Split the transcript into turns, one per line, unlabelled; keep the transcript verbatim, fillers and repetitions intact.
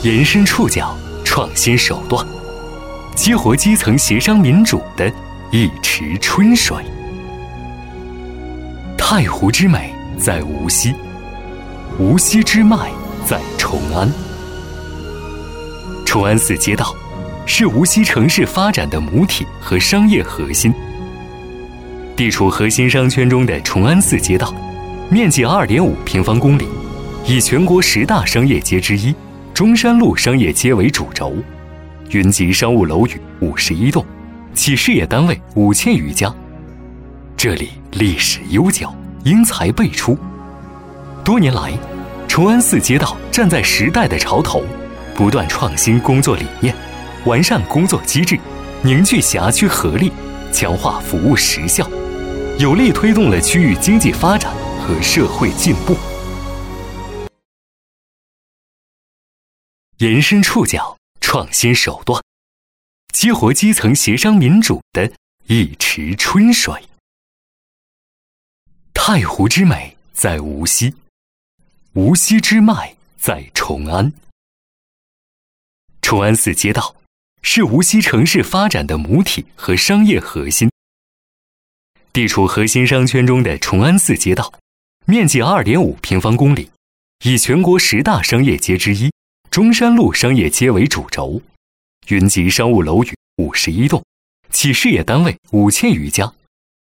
延伸触角，创新手段，激活基层协商民主的一池春水。太湖之美在无锡，无锡之脉在崇安。崇安寺街道是无锡城市发展的母体和商业核心。地处核心商圈中的崇安寺街道，面积 二点五平方公里，以全国十大商业街之一中山路商业街为主轴，云集商务楼宇五十一栋，企事业单位五千余家。这里历史悠久，英才辈出。多年来，崇安寺街道站在时代的潮头，不断创新工作理念，完善工作机制，凝聚辖区合力，强化服务实效，有力推动了区域经济发展和社会进步。延伸触角，创新手段，激活基层协商民主的一池春水。太湖之美在无锡，无锡之脉在崇安。崇安寺街道是无锡城市发展的母体和商业核心。地处核心商圈中的崇安寺街道，面积 二点五平方公里，以全国十大商业街之一中山路商业街为主轴，云集商务楼宇五十一栋，企事业单位五千余家。